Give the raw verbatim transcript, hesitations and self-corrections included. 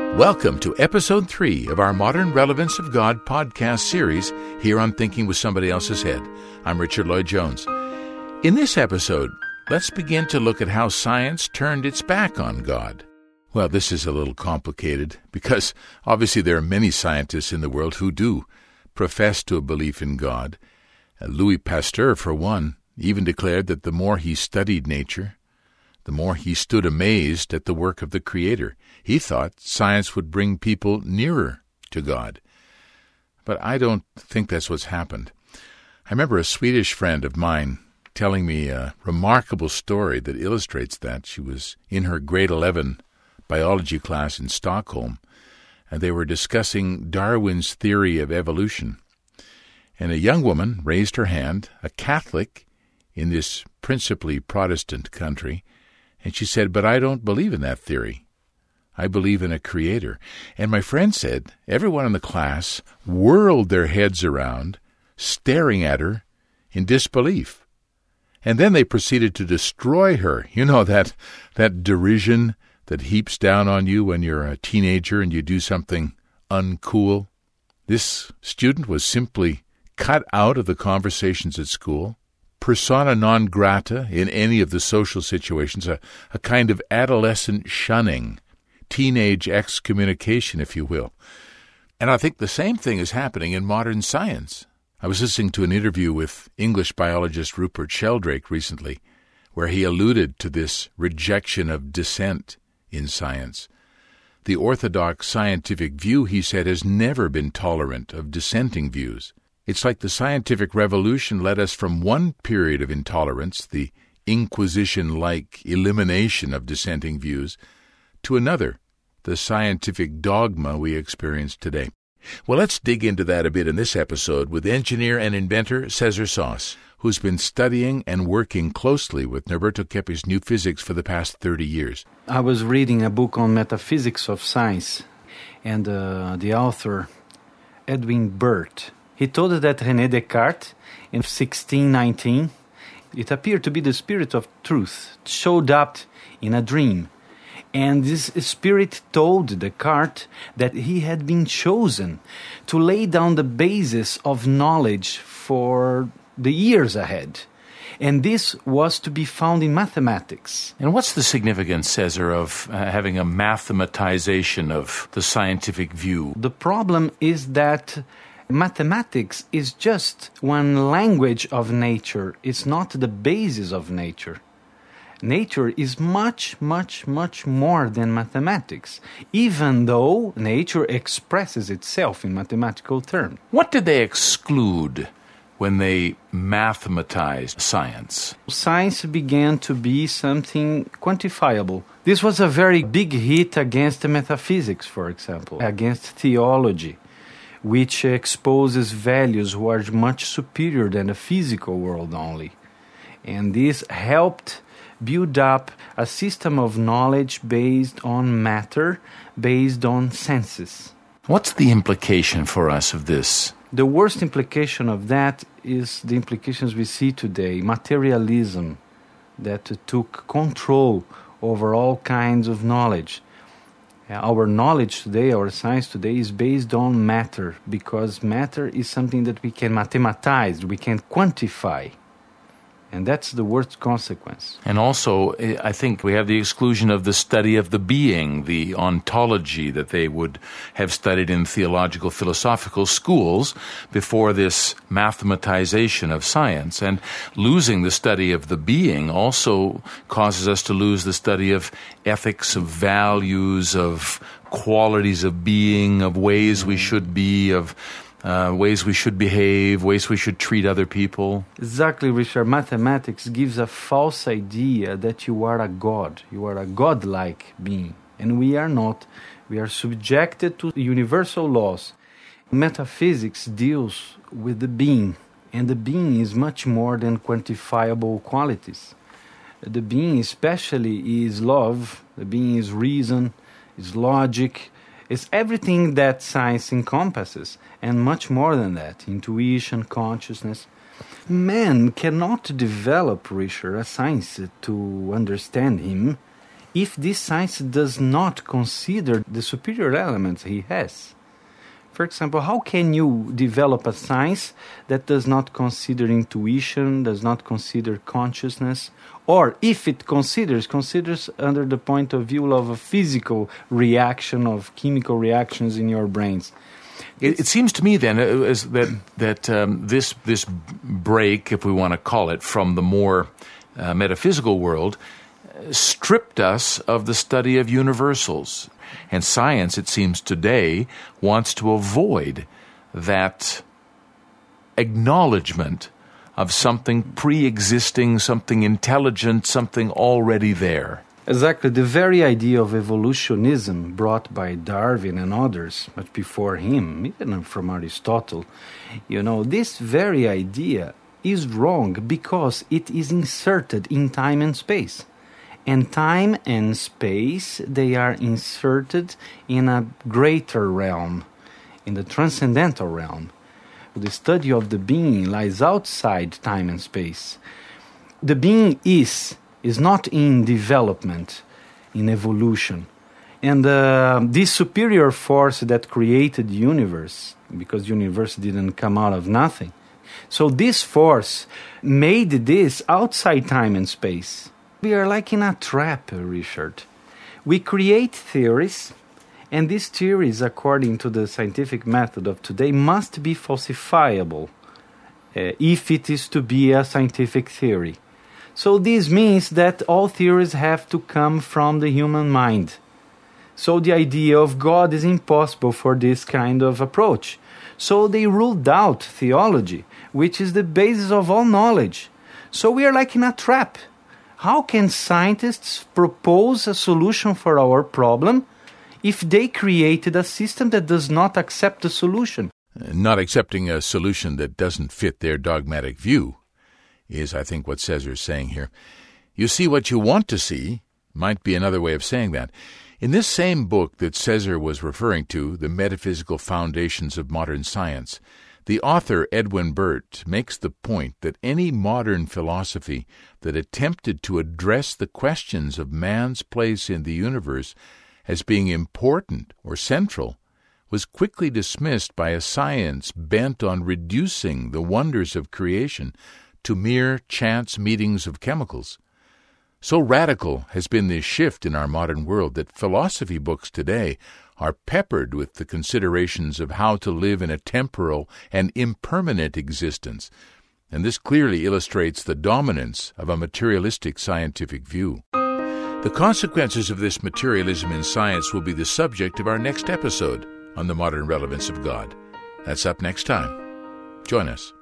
Welcome to Episode three of our Modern Relevance of God podcast series here on Thinking with Somebody Else's Head. I'm Richard Lloyd-Jones. In this episode, let's begin to look at how science turned its back on God. Well, this is a little complicated because obviously there are many scientists in the world who do profess to a belief in God. Uh, Louis Pasteur, for one, even declared that the more he studied nature, the more he stood amazed at the work of the Creator. He thought science would bring people nearer to God. But I don't think that's what's happened. I remember a Swedish friend of mine telling me a remarkable story that illustrates that. She was in her grade eleven biology class in Stockholm, and they were discussing Darwin's theory of evolution. And a young woman raised her hand, a Catholic in this principally Protestant country, and she said, "But I don't believe in that theory. I believe in a creator." And my friend said everyone in the class whirled their heads around, staring at her in disbelief. And then they proceeded to destroy her. You know, that that derision that heaps down on you when you're a teenager and you do something uncool. This student was simply cut out of the conversations at school, persona non grata in any of the social situations, a, a kind of adolescent shunning, teenage excommunication, if you will. And I think the same thing is happening in modern science. I was listening to an interview with English biologist Rupert Sheldrake recently, where he alluded to this rejection of dissent in science. The orthodox scientific view, he said, has never been tolerant of dissenting views. It's like the scientific revolution led us from one period of intolerance, the Inquisition-like elimination of dissenting views, to another, the scientific dogma we experience today. Well, let's dig into that a bit in this episode with engineer and inventor Cesar Sauce, who's been studying and working closely with Norberto Keppe's New Physics for the past thirty years. I was reading a book on metaphysics of science, and uh, the author, Edwin Burt, he told us that René Descartes, in sixteen nineteen, it appeared to be the spirit of truth, showed up in a dream. And this spirit told Descartes that he had been chosen to lay down the basis of knowledge for the years ahead. And this was to be found in mathematics. And what's the significance, Cesar, of uh, having a mathematization of the scientific view? The problem is that mathematics is just one language of nature. It's not the basis of nature. Nature is much, much, much more than mathematics, even though nature expresses itself in mathematical terms. What did they exclude when they mathematized science? Science began to be something quantifiable. This was a very big hit against metaphysics, for example, against theology, which exposes values who are much superior than the physical world only. And this helped build up a system of knowledge based on matter, based on senses. What's the implication for us of this? The worst implication of that is the implications we see today, materialism that took control over all kinds of knowledge. Our knowledge today, our science today is based on matter, because matter is something that we can mathematize, we can quantify. And that's the worst consequence. And also, I think we have the exclusion of the study of the being, the ontology that they would have studied in theological, philosophical schools before this mathematization of science. And losing the study of the being also causes us to lose the study of ethics, of values, of qualities of being, of ways we should be, of Uh, ways we should behave, ways we should treat other people. Exactly, Richard. Mathematics gives a false idea that you are a god. You are a godlike being. And we are not. We are subjected to universal laws. Metaphysics deals with the being. And the being is much more than quantifiable qualities. The being especially is love. The being is reason, is logic. It's everything that science encompasses, and much more than that, intuition, consciousness. Man cannot develop, Richard, a science to understand him if this science does not consider the superior elements he has. For example, how can you develop a science that does not consider intuition, does not consider consciousness, or if it considers, considers under the point of view of a physical reaction, of chemical reactions in your brains? It, it seems to me then uh, as that that um, this this break, if we want to call it, from the more uh, metaphysical world, uh, stripped us of the study of universals. And science, it seems today, wants to avoid that acknowledgement of something pre-existing, something intelligent, something already there. Exactly. The very idea of evolutionism brought by Darwin and others, but before him, even from Aristotle, you know, this very idea is wrong because it is inserted in time and space. And time and space, they are inserted in a greater realm, in the transcendental realm. The study of the being lies outside time and space. The being is, is not in development, in evolution. And uh, this superior force that created the universe, because the universe didn't come out of nothing. So this force made this outside time and space. We are like in a trap, Richard. We create theories, and these theories, according to the scientific method of today, must be falsifiable uh, if it is to be a scientific theory. So this means that all theories have to come from the human mind. So the idea of God is impossible for this kind of approach. So they ruled out theology, which is the basis of all knowledge. So we are like in a trap. How can scientists propose a solution for our problem if they created a system that does not accept the solution? Not accepting a solution that doesn't fit their dogmatic view is, I think, what Cesar's saying here. You see what you want to see might be another way of saying that. In this same book that Cesar was referring to, The Metaphysical Foundations of Modern Science, the author, Edwin Burt, makes the point that any modern philosophy that attempted to address the questions of man's place in the universe as being important or central was quickly dismissed by a science bent on reducing the wonders of creation to mere chance meetings of chemicals. So radical has been this shift in our modern world that philosophy books today are peppered with the considerations of how to live in a temporal and impermanent existence, and this clearly illustrates the dominance of a materialistic scientific view. The consequences of this materialism in science will be the subject of our next episode on the modern relevance of God. That's up next time. Join us.